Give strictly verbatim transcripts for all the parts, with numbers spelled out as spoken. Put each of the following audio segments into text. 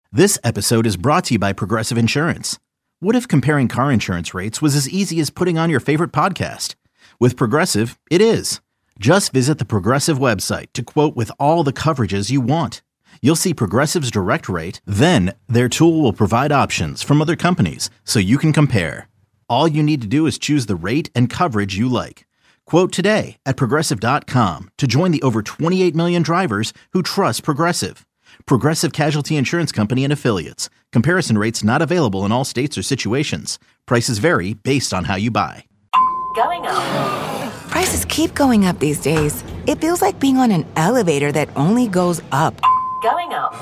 This episode is brought to you by Progressive Insurance. What if comparing car insurance rates was as easy as putting on your favorite podcast? With Progressive, it is. Just visit the Progressive website to quote with all the coverages you want. You'll see Progressive's direct rate, then their tool will provide options from other companies so you can compare. All you need to do is choose the rate and coverage you like. Quote today at progressive dot com to join the over twenty-eight million drivers who trust Progressive. Progressive Casualty Insurance Company and Affiliates. Comparison rates not available in all states or situations. Prices vary based on how you buy. Going up. Prices keep going up these days. It feels like being on an elevator that only goes up. Going up.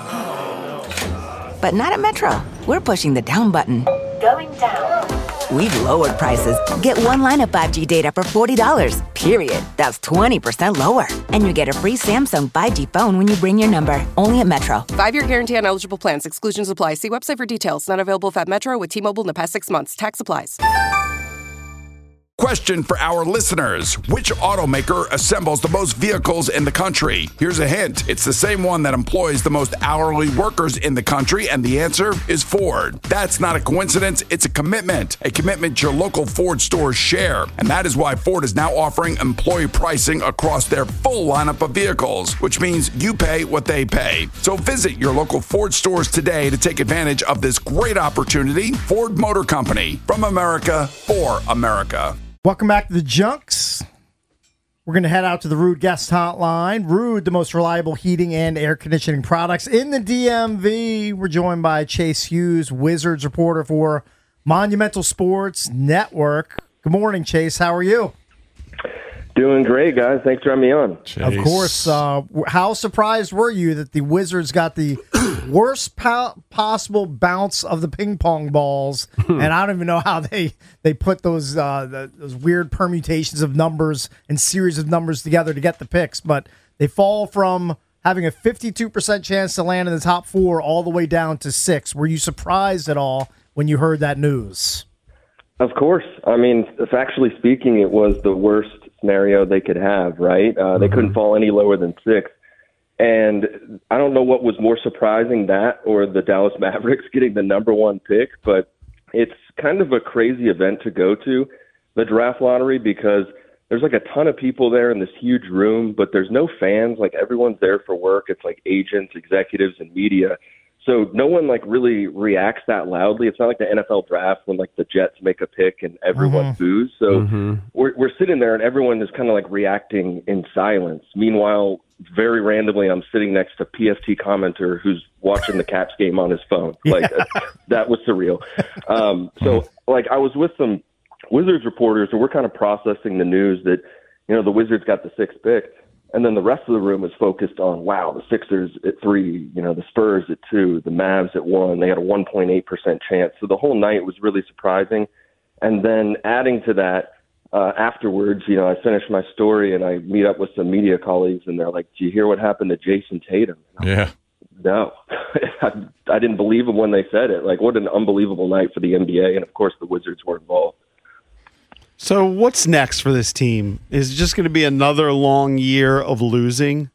But not at Metro. We're pushing the down button. Going down. We've lowered prices. Get one line of five G data for forty dollars, period. That's twenty percent lower. And you get a free Samsung five G phone when you bring your number. Only at Metro. Five-year guarantee on eligible plans. Exclusions apply. See website for details. Not available at Metro with T-Mobile in the past six months. Tax applies. Question for our listeners. Which automaker assembles the most vehicles in the country? Here's a hint. It's the same one that employs the most hourly workers in the country, and the answer is Ford. That's not a coincidence. It's a commitment. A commitment your local Ford stores share. And that is why Ford is now offering employee pricing across their full lineup of vehicles, which means you pay what they pay. So visit your local Ford stores today to take advantage of this great opportunity. Ford Motor Company. From America, for America. Welcome back to the Junks. We're going to head out to the Ruud guest hotline. Ruud, the most reliable heating and air conditioning products in the D M V. We're joined by Chase Hughes, Wizards reporter for Monumental Sports Network. Good morning, Chase. How are you? Doing great, guys. Thanks for having me on. Chase. Of course. Uh, how surprised were you that the Wizards got the worst po- possible bounce of the ping pong balls? And I don't even know how they, they put those uh, the, those weird permutations of numbers and series of numbers together to get the picks. But they fall from having a fifty-two percent chance to land in the top four all the way down to six. Were you surprised at all when you heard that news? Of course. I mean, factually speaking, it was the worst scenario they could have, right? Uh, mm-hmm. They couldn't fall any lower than six. And I don't know what was more surprising, that or the Dallas Mavericks getting the number one pick, but it's kind of a crazy event to go to, the draft lottery, because there's like a ton of people there in this huge room, but there's no fans. Like, everyone's there for work. It's like agents, executives, and media. So no one like really reacts that loudly. It's not like the N F L draft when like the Jets make a pick and everyone mm-hmm. boos. So mm-hmm. we're we're sitting there and everyone is kind of like reacting in silence. Meanwhile, very randomly, I'm sitting next to P F T commenter who's watching the Caps game on his phone. Like yeah. uh, that was surreal. Um, so like I was with some Wizards reporters and we're kind of processing the news that, you know, the Wizards got the sixth pick. And then the rest of the room was focused on, wow, the Sixers at three, you know, the Spurs at two, the Mavs at one. They had a one point eight percent chance. So the whole night was really surprising. And then adding to that, uh, afterwards, you know, I finish my story and I meet up with some media colleagues and they're like, do you hear what happened to Jason Tatum? Yeah. No, I, I didn't believe them when they said it. Like, what an unbelievable night for the N B A. And, of course, the Wizards were involved. So what's next for this team? Is it just going to be another long year of losing?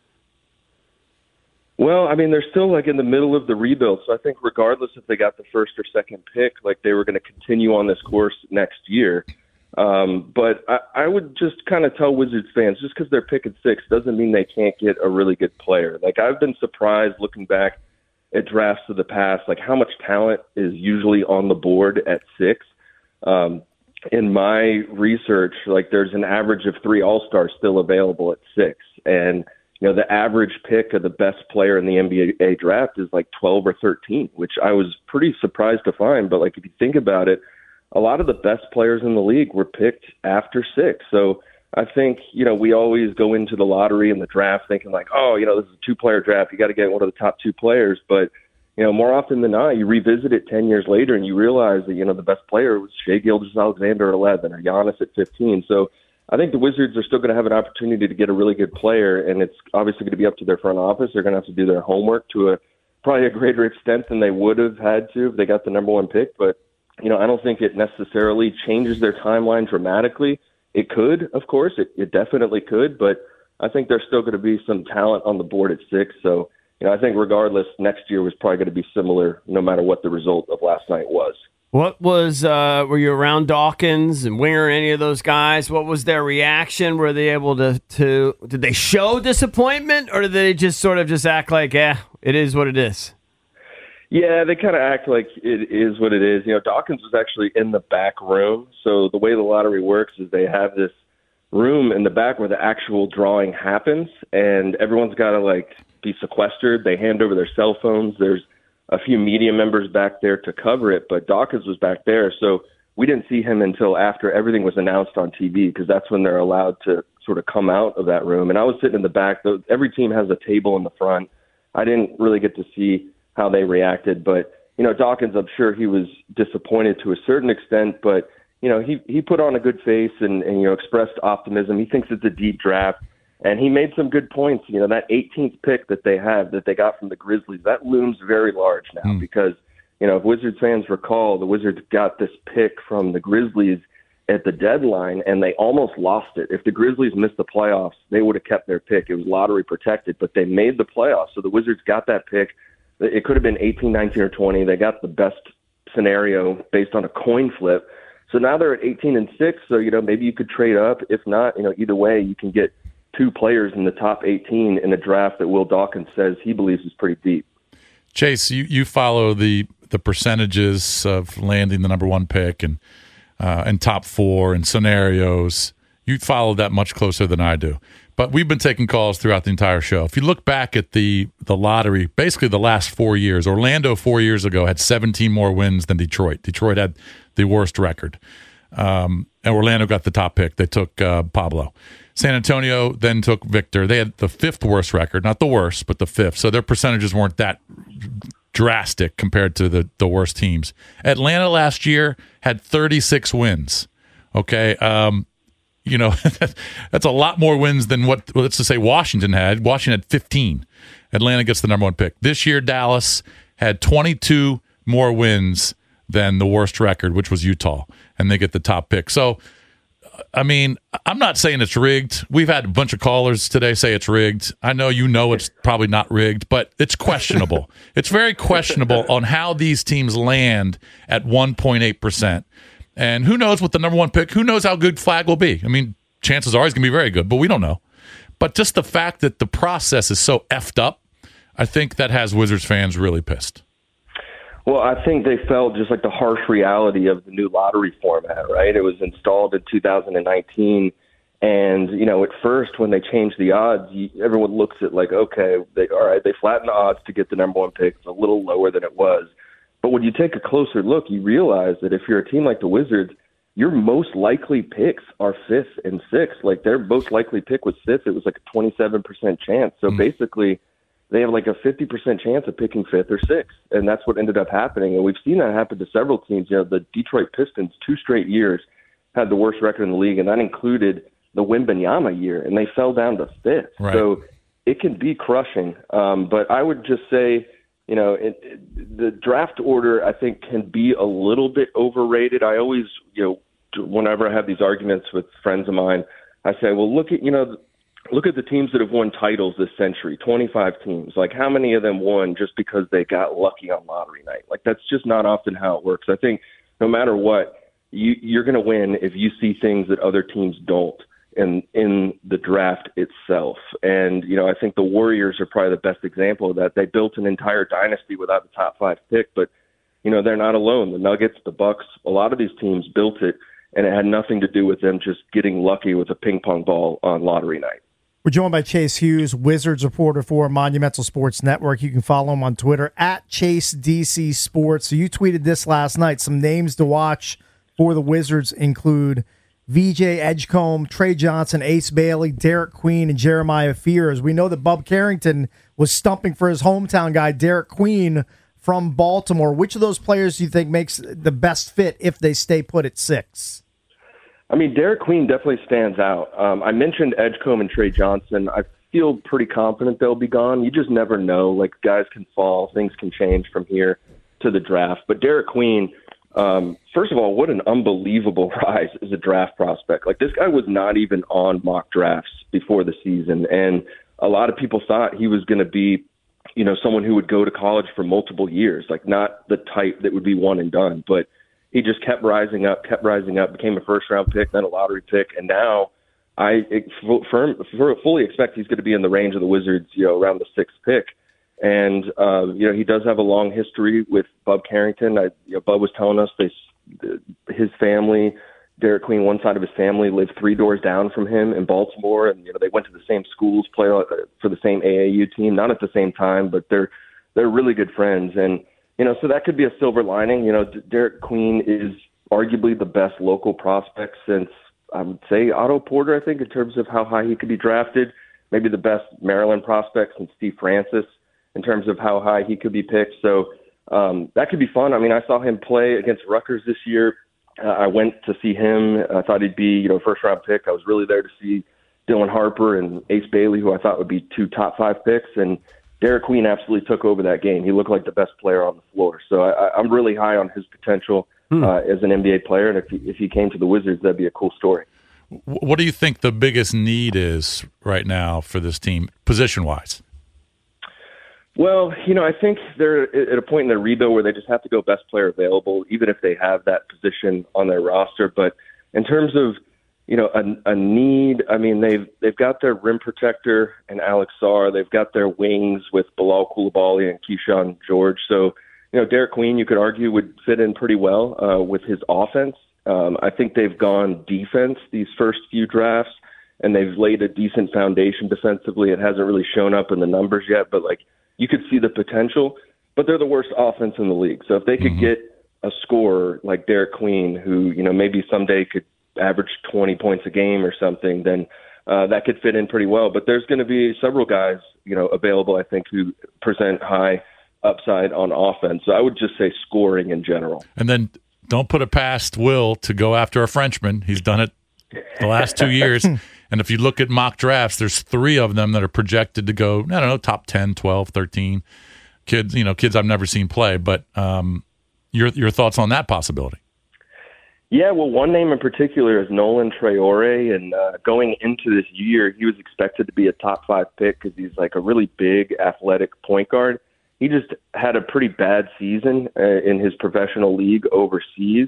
Well, I mean, they're still like in the middle of the rebuild. So I think regardless if they got the first or second pick, like they were going to continue on this course next year. Um, but I, I would just kind of tell Wizards fans, just because they're picking six doesn't mean they can't get a really good player. Like, I've been surprised looking back at drafts of the past, like how much talent is usually on the board at six. Um, In my research, like there's an average of three All-Stars still available at six. And, you know, the average pick of the best player in the N B A draft is like twelve or thirteen, which I was pretty surprised to find. But like, if you think about it, a lot of the best players in the league were picked after six. So I think, you know, we always go into the lottery and the draft thinking like, oh, you know, this is a two-player draft. You got to get one of the top two players. But you know, more often than not, you revisit it ten years later and you realize that, you know, the best player was Shai Gilgeous-Alexander at eleven or Giannis at fifteen. So I think the Wizards are still going to have an opportunity to get a really good player, and it's obviously going to be up to their front office. They're going to have to do their homework to a probably a greater extent than they would have had to if they got the number one pick. But, you know, I don't think it necessarily changes their timeline dramatically. It could, of course. It, it definitely could. But I think there's still going to be some talent on the board at six. So you know, I think regardless, next year was probably going to be similar no matter what the result of last night was. What was, uh, were you around Dawkins and Winger, any of those guys? What was their reaction? Were they able to, to, did they show disappointment, or did they just sort of just act like, yeah, it is what it is? Yeah, they kind of act like it is what it is. You know, Dawkins was actually in the back room. So the way the lottery works is they have this room in the back where the actual drawing happens, and everyone's got to, like, be sequestered. They hand over their cell phones. There's a few media members back there to cover it, but Dawkins was back there, so we didn't see him until after everything was announced on T V, because that's when they're allowed to sort of come out of that room. And I was sitting in the back. Every team has a table in the front. I didn't really get to see how they reacted, but, you know, Dawkins, I'm sure he was disappointed to a certain extent, but, you know, he, he put on a good face and, and, you know, expressed optimism. He thinks it's a deep draft. And he made some good points. You know, that eighteenth pick that they have, that they got from the Grizzlies, that looms very large now mm. because, you know, if Wizards fans recall, the Wizards got this pick from the Grizzlies at the deadline, and they almost lost it. If the Grizzlies missed the playoffs, they would have kept their pick. It was lottery protected, but they made the playoffs. So the Wizards got that pick. It could have been eighteen, nineteen, or twenty. They got the best scenario based on a coin flip. So now they're at eighteen and six. So, you know, maybe you could trade up. If not, you know, either way, you can get two players in the top eighteen in a draft that Will Dawkins says he believes is pretty deep. Chase, you, you follow the the percentages of landing the number one pick and uh, and top four and scenarios. You follow that much closer than I do. But we've been taking calls throughout the entire show. If you look back at the the lottery, basically the last four years, Orlando four years ago had seventeen more wins than Detroit. Detroit had the worst record. Um, and Orlando got the top pick. They took uh, Pablo. San Antonio then took Victor. They had the fifth worst record, not the worst, but the fifth. So their percentages weren't that drastic compared to the, the worst teams. Atlanta last year had thirty-six wins. Okay. Um, you know, that's a lot more wins than what, let's just say Washington had. Washington had fifteen. Atlanta gets the number one pick. This year, Dallas had twenty-two more wins than the worst record, which was Utah, and they get the top pick. So, I mean, I'm not saying it's rigged. We've had a bunch of callers today say it's rigged. I know you know it's probably not rigged, but it's questionable. It's very questionable on how these teams land at one point eight percent. And who knows with the number one pick? Who knows how good Flag will be? I mean, chances are he's going to be very good, but we don't know. But just the fact that the process is so effed up, I think that has Wizards fans really pissed. Well, I think they felt just like the harsh reality of the new lottery format, right? It was installed in two thousand nineteen, and, you know, at first when they changed the odds, you, everyone looks at like, okay, they, all right, they flattened the odds to get the number one pick. It's a little lower than it was. But when you take a closer look, you realize that if you're a team like the Wizards, your most likely picks are fifth and sixth. Like their most likely pick was fifth. It was like a twenty-seven percent chance. So mm. basically, they have like a fifty percent chance of picking fifth or sixth, and that's what ended up happening. And we've seen that happen to several teams. You know, the Detroit Pistons, two straight years, had the worst record in the league, and that included the Wembanyama year, and they fell down to fifth. Right. So it can be crushing. Um, but I would just say, you know, it, it, the draft order, I think, can be a little bit overrated. I always, you know, whenever I have these arguments with friends of mine, I say, well, look at, you know, look at the teams that have won titles this century, twenty-five teams. Like, how many of them won just because they got lucky on lottery night? Like, that's just not often how it works. I think no matter what, you, you're going to win if you see things that other teams don't in in the draft itself. And, you know, I think the Warriors are probably the best example of that. They built an entire dynasty without the top five pick, but, you know, they're not alone. The Nuggets, the Bucks, a lot of these teams built it, and it had nothing to do with them just getting lucky with a ping pong ball on lottery night. We're joined by Chase Hughes, Wizards reporter for Monumental Sports Network. You can follow him on Twitter at Chase D C Sports. So you tweeted this last night. Some names to watch for the Wizards include V J Edgecombe, Trey Johnson, Ace Bailey, Derek Queen, and Jeremiah Fears. We know that Bub Carrington was stumping for his hometown guy, Derek Queen, from Baltimore. Which of those players do you think makes the best fit if they stay put at six? I mean, Derek Queen definitely stands out. Um, I mentioned Edgecombe and Trey Johnson. I feel pretty confident they'll be gone. You just never know. Like, guys can fall. Things can change from here to the draft. But Derek Queen, um, first of all, what an unbelievable rise as a draft prospect. Like, this guy was not even on mock drafts before the season. And a lot of people thought he was going to be you know, someone who would go to college for multiple years, like not the type that would be one and done, but he just kept rising up, kept rising up, became a first round pick, then a lottery pick. And now I firm, fully expect he's going to be in the range of the Wizards, you know, around the sixth pick. And, uh, you know, he does have a long history with Bub Carrington. I, you know, Bub was telling us they, his family, Derek Queen, one side of his family lived three doors down from him in Baltimore. And, you know, they went to the same schools, play for the same A A U team, not at the same time, but they're, they're really good friends. And, you know, so that could be a silver lining. You know, Derek Queen is arguably the best local prospect since, I would say, Otto Porter, I think, in terms of how high he could be drafted. Maybe the best Maryland prospect since Steve Francis in terms of how high he could be picked. So um, that could be fun. I mean, I saw him play against Rutgers this year. Uh, I went to see him. I thought he'd be, you know, first round pick. I was really there to see Dylan Harper and Ace Bailey, who I thought would be two top five picks. And Derek Queen absolutely took over that game. He looked like the best player on the floor. So I, I'm really high on his potential hmm. uh, as an N B A player. And if he, if he came to the Wizards, that'd be a cool story. What do you think the biggest need is right now for this team, position-wise? Well, you know, I think they're at a point in their rebuild where they just have to go best player available, even if they have that position on their roster. But in terms of, you know, a, a need, I mean, they've they've got their rim protector and Alex Sarr. They've got their wings with Bilal Coulibaly and Keyshawn George. So, you know, Derek Queen, you could argue, would fit in pretty well uh, with his offense. Um, I think they've gone defense these first few drafts, and they've laid a decent foundation defensively. It hasn't really shown up in the numbers yet, but, like, you could see the potential, but they're the worst offense in the league. So if they could mm-hmm. get a scorer like Derek Queen, who, you know, maybe someday could average twenty points a game or something, then uh, that could fit in pretty well. But there's going to be several guys, you know, available, I think, who present high upside on offense. So I would just say scoring in general. And then don't put it past Will to go after a Frenchman. He's done it the last two years. And if you look at mock drafts, there's three of them that are projected to go, I don't know, top ten, twelve, thirteen kids, you know, kids I've never seen play. But um, your your thoughts on that possibility? Yeah, well, one name in particular is Nolan Traore. And uh, going into this year, he was expected to be a top five pick because he's like a really big athletic point guard. He just had a pretty bad season uh, in his professional league overseas.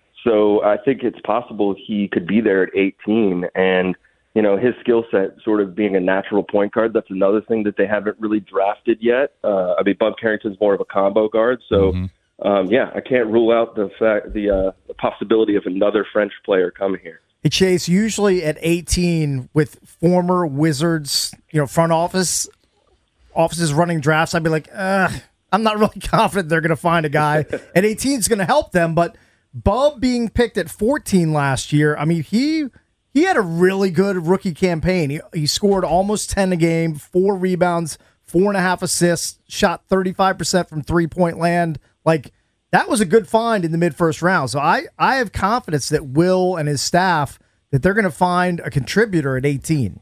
So I think it's possible he could be there at eighteen. And you know, his skill set sort of being a natural point guard, that's another thing that they haven't really drafted yet. Uh, I mean, Bub Carrington's more of a combo guard. So, mm-hmm. um, yeah, I can't rule out the fact, the, uh, the possibility of another French player coming here. Hey, Chase, usually at eighteen with former Wizards, you know, front office, offices running drafts, I'd be like, Ugh, I'm not really confident they're going to find a guy. At eighteen is going to help them, but Bub being picked at fourteen last year, I mean, he... He had a really good rookie campaign. He, he scored almost ten a game, four rebounds, four and a half assists, shot thirty-five percent from three-point land. Like, that was a good find in the mid-first round. So I, I have confidence that Will and his staff, that they're going to find a contributor at eighteen.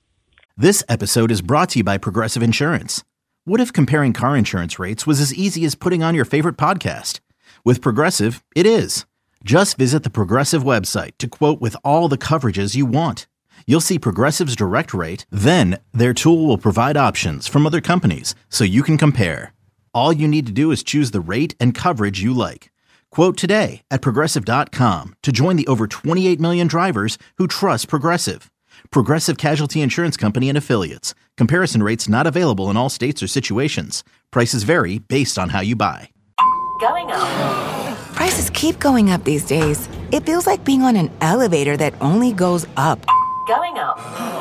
This episode is brought to you by Progressive Insurance. What if comparing car insurance rates was as easy as putting on your favorite podcast? With Progressive, it is. Just visit the Progressive website to quote with all the coverages you want. You'll see Progressive's direct rate, then their tool will provide options from other companies so you can compare. All you need to do is choose the rate and coverage you like. Quote today at Progressive dot com to join the over twenty-eight million drivers who trust Progressive. Progressive Casualty Insurance Company and Affiliates. Comparison rates not available in all states or situations. Prices vary based on how you buy. Going up. Prices keep going up these days. It feels like being on an elevator that only goes up. Going up.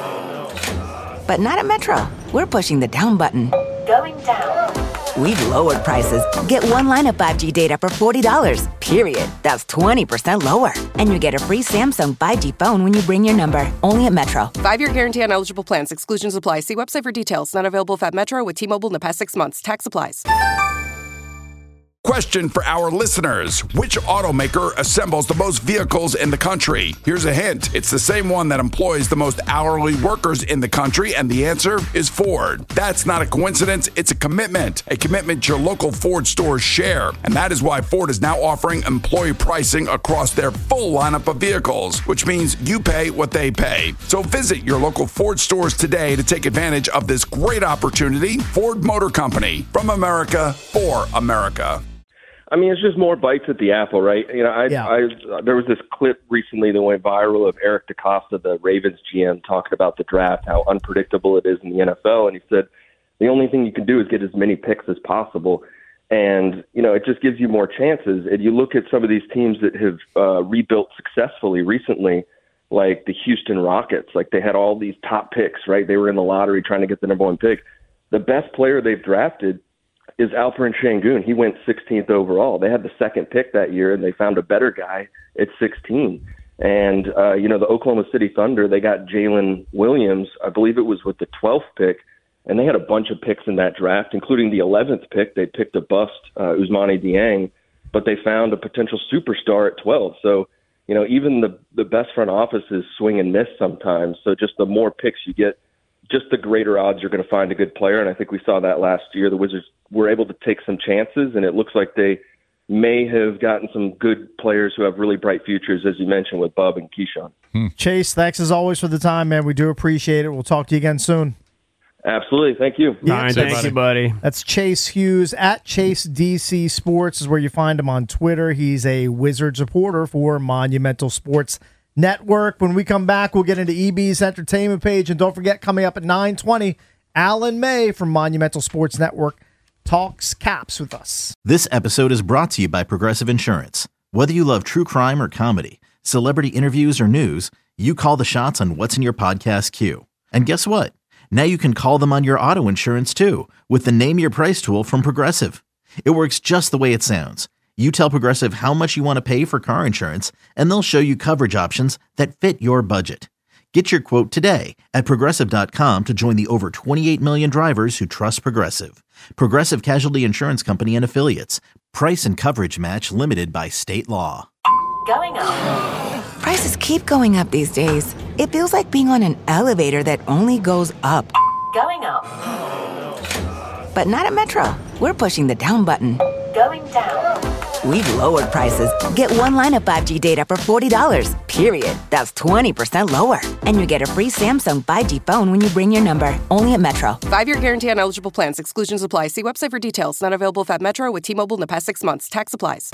But not at Metro. We're pushing the down button. Going down. We've lowered prices. Get one line of five G data for forty dollars, period. That's twenty percent lower. And you get a free Samsung five G phone when you bring your number. Only at Metro. Five-year guarantee on eligible plans. Exclusions apply. See website for details. Not available at Metro with T-Mobile in the past six months. Tax applies. Question for our listeners. Which automaker assembles the most vehicles in the country? Here's a hint. It's the same one that employs the most hourly workers in the country, and the answer is Ford. That's not a coincidence. It's a commitment. A commitment your local Ford stores share. And that is why Ford is now offering employee pricing across their full lineup of vehicles, which means you pay what they pay. So visit your local Ford stores today to take advantage of this great opportunity. Ford Motor Company. From America, for America. I mean, it's just more bites at the apple, right? You know, I, Yeah. I there was this clip recently that went viral of Eric DeCosta, the Ravens G M, talking about the draft, how unpredictable it is in the N F L, and he said the only thing you can do is get as many picks as possible, and you know, it just gives you more chances. And you look at some of these teams that have uh, rebuilt successfully recently, like the Houston Rockets, like they had all these top picks, right? They were in the lottery trying to get the number one pick. The best player they've drafted is Alperen Şengün. He went sixteenth overall. They had the second pick that year, and they found a better guy at sixteen. And, uh, you know, the Oklahoma City Thunder, they got Jalen Williams, I believe it was with the twelfth pick, and they had a bunch of picks in that draft, including the eleventh pick. They picked a bust, uh, Ousmane Dieng, but they found a potential superstar at twelve. So, you know, even the, the best front offices swing and miss sometimes. So just the more picks you get, just the greater odds you're going to find a good player. And I think we saw that last year. The Wizards were able to take some chances, and it looks like they may have gotten some good players who have really bright futures, as you mentioned, with Bub and Keyshawn. Hmm. Chase, thanks as always for the time, man. We do appreciate it. We'll talk to you again soon. Absolutely. Thank you. All right, thank you, buddy. That's Chase Hughes at Chase D C Sports is where you find him on Twitter. He's a Wizards reporter for Monumental Sports Network. When we come back, we'll get into E B's entertainment page. And don't forget, coming up at nine twenty, Alan May from Monumental Sports Network talks Caps with us. This episode is brought to you by Progressive Insurance. Whether you love true crime or comedy, celebrity interviews or news, you call the shots on what's in your podcast queue. And guess what? Now you can call them on your auto insurance too with the Name Your Price tool from Progressive. It works just the way it sounds. You tell Progressive how much you want to pay for car insurance, and they'll show you coverage options that fit your budget. Get your quote today at Progressive dot com to join the over twenty-eight million drivers who trust Progressive. Progressive Casualty Insurance Company and Affiliates. Price and coverage match limited by state law. Going up. Prices keep going up these days. It feels like being on an elevator that only goes up. Going up. But not at Metro. We're pushing the down button. Going down. We've lowered prices. Get one line of five G data for forty dollars, period. That's twenty percent lower. And you get a free Samsung five G phone when you bring your number. Only at Metro. Five-year guarantee on eligible plans. Exclusions apply. See website for details. Not available if at Metro with T-Mobile in the past six months. Tax applies.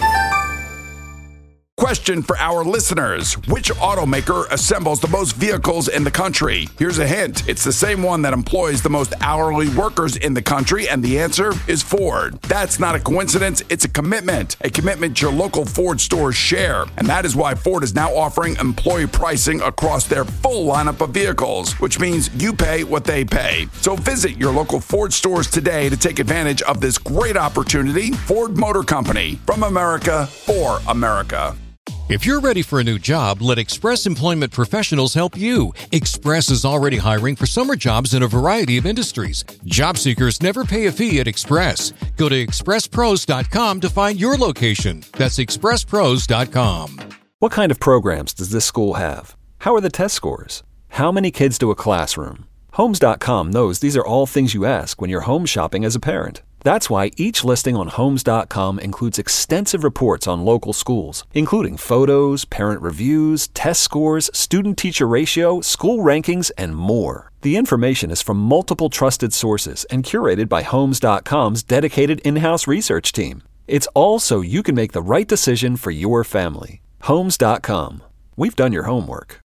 Question for our listeners. Which automaker assembles the most vehicles in the country? Here's a hint. It's the same one that employs the most hourly workers in the country, and the answer is Ford. That's not a coincidence. It's a commitment. A commitment your local Ford stores share. And that is why Ford is now offering employee pricing across their full lineup of vehicles, which means you pay what they pay. So visit your local Ford stores today to take advantage of this great opportunity. Ford Motor Company. From America, for America. If you're ready for a new job, let Express Employment Professionals help you. Express is already hiring for summer jobs in a variety of industries. Job seekers never pay a fee at Express. Go to express pros dot com to find your location. That's express pros dot com. What kind of programs does this school have? How are the test scores? How many kids do a classroom? Homes dot com knows these are all things you ask when you're home shopping as a parent. That's why each listing on Homes dot com includes extensive reports on local schools, including photos, parent reviews, test scores, student-teacher ratio, school rankings, and more. The information is from multiple trusted sources and curated by Homes dot com's dedicated in-house research team. It's all so you can make the right decision for your family. Homes dot com. We've done your homework.